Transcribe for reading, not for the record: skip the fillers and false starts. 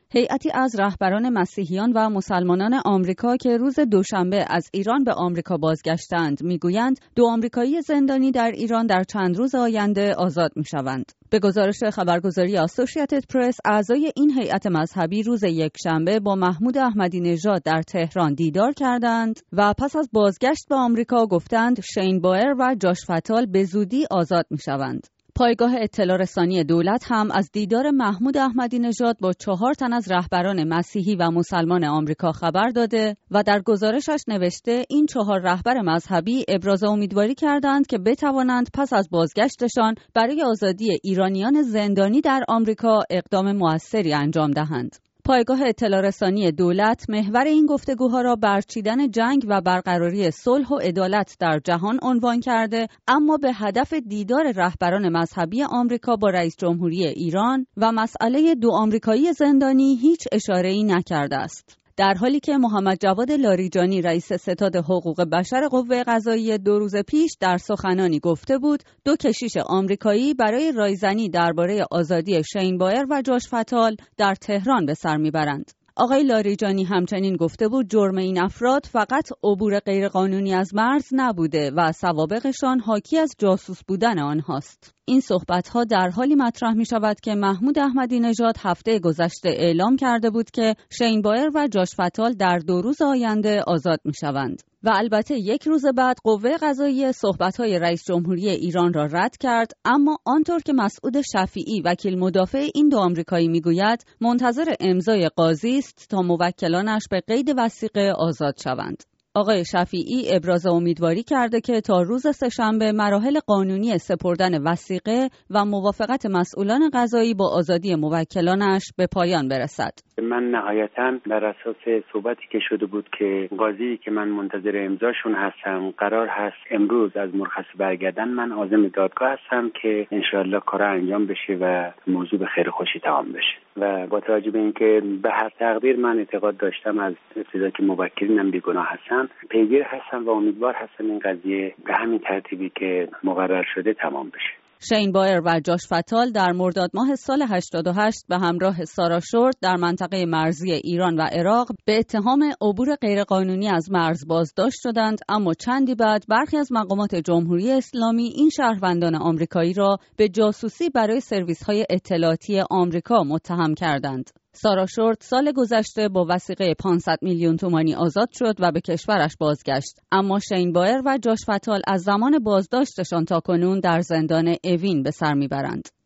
هیئتی از رهبران مسیحیان و مسلمانان آمریکا که روز دوشنبه از ایران به آمریکا بازگشتند میگویند 2 آمریکایی زندانی در ایران در چند روز آینده آزاد میشوند. به گزارش خبرگزاری آسوشییتد پرس، اعضای این هیئت مذهبی روز یکشنبه با محمود احمدی نژاد در تهران دیدار کردند و پس از بازگشت به آمریکا گفتند شین بایر و جاش فتال به زودی آزاد میشوند. پایگاه اطلاع رسانی دولت هم از دیدار محمود احمدی نژاد با 4 تن از رهبران مسیحی و مسلمان آمریکا خبر داده و در گزارشش نوشته این 4 رهبر مذهبی ابراز امیدواری کردند که بتوانند پس از بازگشتشان برای آزادی ایرانیان زندانی در آمریکا اقدام موثری انجام دهند. پایگاه اطلاع رسانی دولت محور این گفتگوها را برچیدن جنگ و برقراری صلح و عدالت در جهان عنوان کرده، اما به هدف دیدار رهبران مذهبی آمریکا با رئیس جمهوری ایران و مسئله 2 آمریکایی زندانی هیچ اشاره‌ای نکرده است. در حالی که محمد جواد لاریجانی رئیس ستاد حقوق بشر قوه قضاییه 2 روز پیش در سخنانی گفته بود 2 کشیش آمریکایی برای رایزنی درباره آزادی شین بایر و جاش فتال در تهران به سر میبرند. آقای لاریجانی همچنین گفته بود جرم این افراد فقط عبور غیرقانونی از مرز نبوده و سوابقشان حاکی از جاسوس بودن آنهاست. این صحبت‌ها در حالی مطرح می‌شود که محمود احمدی نژاد هفته گذشته اعلام کرده بود که شین بایر و جاش فتال در 2 روز آینده آزاد می‌شوند. و البته 1 روز بعد قوه قضاییه صحبت‌های رئیس جمهوری ایران را رد کرد، اما آنطور که مسعود شفیعی وکیل مدافع این 2 آمریکایی میگوید منتظر امضای قاضی است تا موکلانش به قید وثیقه آزاد شوند. آقای شفیعی ابراز امیدواری کرده که تا روز سه‌شنبه مراحل قانونی سپردن وثیقه و موافقت مسئولان قضایی با آزادی موکلانش به پایان برسد. من نهایتاً بر اساس صحبتی که شده بود که قاضی که من منتظر امضاشون هستم قرار هست امروز از مرخصی برگردن، من عازم دادگاه هستم که انشاءالله کار انجام بشه و موضوع به خیر خوشی تمام بشه. و با توجه به اینکه به هر تقدیر من اعتقاد داشتم از ابتدا که موکلینم بیگناه هستن، پیگیر هستم و امیدوار هستم این قضیه به همین ترتیبی که مقرر شده تمام بشه. شین بایر و جاش فتال در مرداد ماه سال 88 به همراه سارا شورت در منطقه مرزی ایران و عراق به اتهام عبور غیرقانونی از مرز بازداشت شدند، اما چندی بعد برخی از مقامات جمهوری اسلامی این شهروندان آمریکایی را به جاسوسی برای سرویس‌های اطلاعاتی آمریکا متهم کردند. سارا شورت سال گذشته با وثیقه 500 میلیون تومانی آزاد شد و به کشورش بازگشت، اما شین بایر و جاش فتال از زمان بازداشتشان تا کنون در زندان اوین به سر میبرند.